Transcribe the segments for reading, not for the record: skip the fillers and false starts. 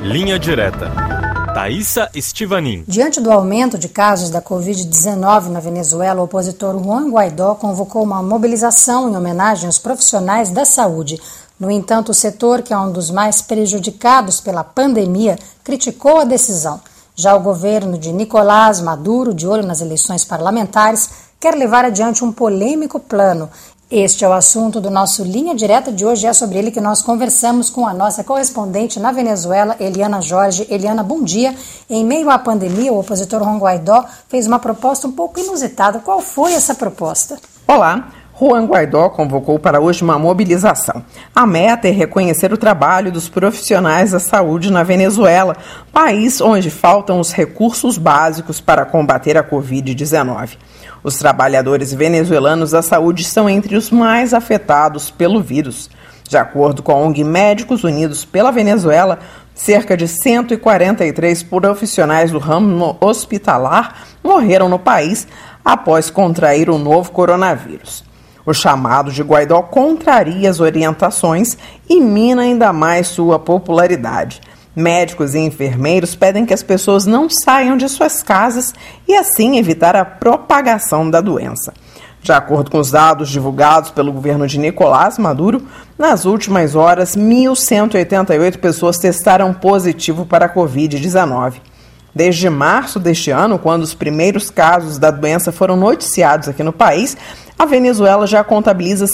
Linha Direta. Thaisa Estivanin. Diante do aumento de casos da Covid-19 na Venezuela, o opositor Juan Guaidó convocou uma mobilização em homenagem aos profissionais da saúde. No entanto, o setor, que é um dos mais prejudicados pela pandemia, criticou a decisão. Já o governo de Nicolás Maduro, de olho nas eleições parlamentares, quer levar adiante um polêmico plano. Este é o assunto do nosso Linha Direta de hoje. É sobre ele que nós conversamos com a nossa correspondente na Venezuela, Eliana Jorge. Eliana, bom dia. Em meio à pandemia, o opositor Juan Guaidó fez uma proposta um pouco inusitada. Qual foi essa proposta? Olá. Juan Guaidó convocou para hoje uma mobilização. A meta é reconhecer o trabalho dos profissionais da saúde na Venezuela, país onde faltam os recursos básicos para combater a Covid-19. Os trabalhadores venezuelanos da saúde são entre os mais afetados pelo vírus. De acordo com a ONG Médicos Unidos pela Venezuela, cerca de 143 profissionais do ramo hospitalar morreram no país após contrair o novo coronavírus. O chamado de Guaidó contraria as orientações e mina ainda mais sua popularidade. Médicos e enfermeiros pedem que as pessoas não saiam de suas casas e assim evitar a propagação da doença. De acordo com os dados divulgados pelo governo de Nicolás Maduro, nas últimas horas, 1.188 pessoas testaram positivo para a Covid-19. Desde março deste ano, quando os primeiros casos da doença foram noticiados aqui no país, a Venezuela já contabiliza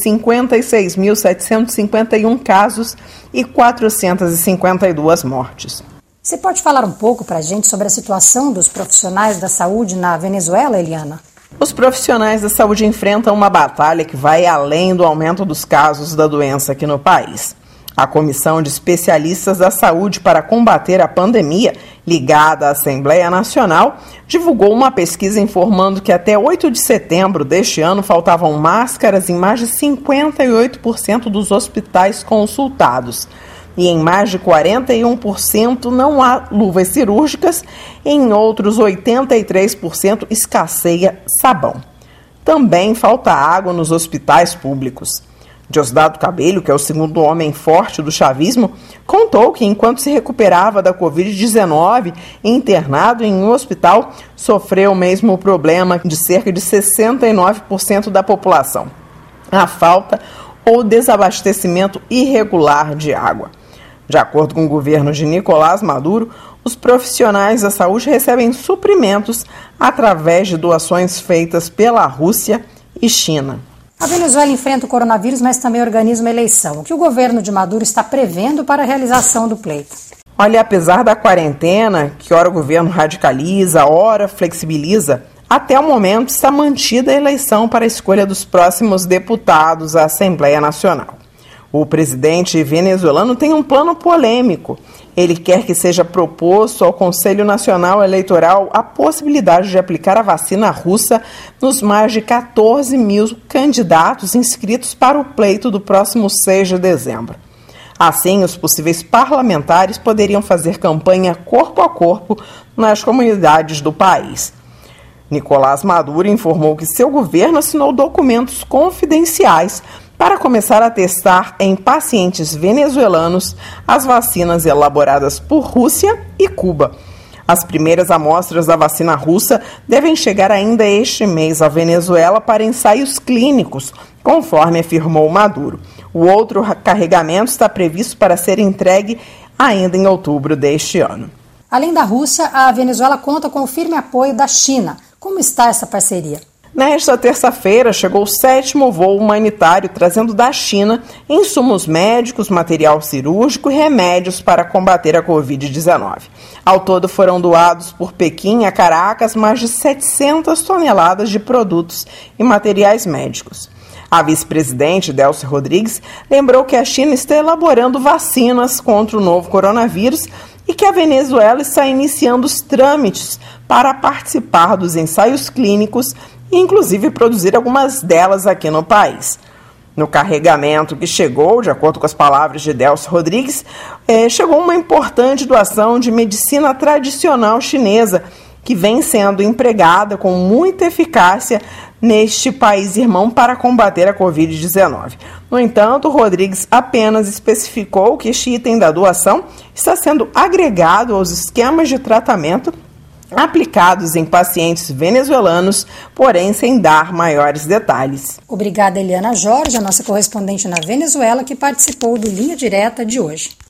56.751 casos e 452 mortes. Você pode falar um pouco para a gente sobre a situação dos profissionais da saúde na Venezuela, Eliana? Os profissionais da saúde enfrentam uma batalha que vai além do aumento dos casos da doença aqui no país. A Comissão de Especialistas da Saúde para Combater a Pandemia, ligada à Assembleia Nacional, divulgou uma pesquisa informando que até 8 de setembro deste ano faltavam máscaras em mais de 58% dos hospitais consultados. E em mais de 41% não há luvas cirúrgicas, e em outros 83% escasseia sabão. Também falta água nos hospitais públicos. Diosdado Cabello, que é o segundo homem forte do chavismo, contou que enquanto se recuperava da Covid-19, internado em um hospital, sofreu o mesmo problema de cerca de 69% da população: a falta ou desabastecimento irregular de água. De acordo com o governo de Nicolás Maduro, os profissionais da saúde recebem suprimentos através de doações feitas pela Rússia e China. A Venezuela enfrenta o coronavírus, mas também organiza uma eleição. O que o governo de Maduro está prevendo para a realização do pleito? Olha, apesar da quarentena, que ora o governo radicaliza, ora flexibiliza, até o momento está mantida a eleição para a escolha dos próximos deputados à Assembleia Nacional. O presidente venezuelano tem um plano polêmico. Ele quer que seja proposto ao Conselho Nacional Eleitoral a possibilidade de aplicar a vacina russa nos mais de 14 mil candidatos inscritos para o pleito do próximo 6 de dezembro. Assim, os possíveis parlamentares poderiam fazer campanha corpo a corpo nas comunidades do país. Nicolás Maduro informou que seu governo assinou documentos confidenciais para começar a testar em pacientes venezuelanos as vacinas elaboradas por Rússia e Cuba. As primeiras amostras da vacina russa devem chegar ainda este mês à Venezuela para ensaios clínicos, conforme afirmou Maduro. O outro carregamento está previsto para ser entregue ainda em outubro deste ano. Além da Rússia, a Venezuela conta com o firme apoio da China. Como está essa parceria? Nesta terça-feira, chegou o 7º voo humanitário trazendo da China insumos médicos, material cirúrgico e remédios para combater a Covid-19. Ao todo, foram doados por Pequim a Caracas mais de 700 toneladas de produtos e materiais médicos. A vice-presidente Delcy Rodrigues lembrou que a China está elaborando vacinas contra o novo coronavírus e que a Venezuela está iniciando os trâmites para participar dos ensaios clínicos e, inclusive, produzir algumas delas aqui no país. No carregamento que chegou, de acordo com as palavras de Delcy Rodrigues, chegou uma importante doação de medicina tradicional chinesa, que vem sendo empregada com muita eficácia neste país irmão para combater a Covid-19. No entanto, Rodrigues apenas especificou que este item da doação está sendo agregado aos esquemas de tratamento aplicados em pacientes venezuelanos, porém sem dar maiores detalhes. Obrigada, Eliana Jorge, a nossa correspondente na Venezuela, que participou do Linha Direta de hoje.